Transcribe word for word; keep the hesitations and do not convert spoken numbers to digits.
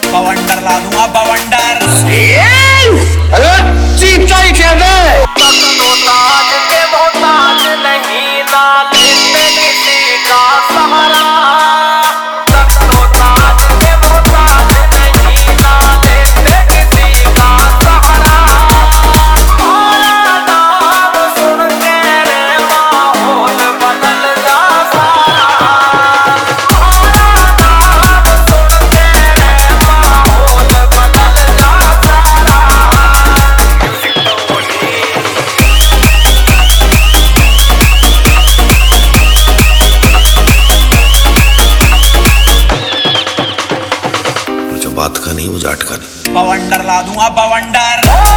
बवंडर ला दूंगा बवंडर। अरे चीप चाई खेल रहे तो ताज के मोहताज नहीं ना लेते किसी का सहारा। तो ताज के मोहताज नहीं ना लेते किसी का सहारा। हमारा नाम सुन के रे माहौल बदल जा सारा। हमारा नाम सुन के रे माहौल बदल जा सारा। जो बात का नहीं वो जाट का नहीं। बवंडर ला दूंगा बवंडर।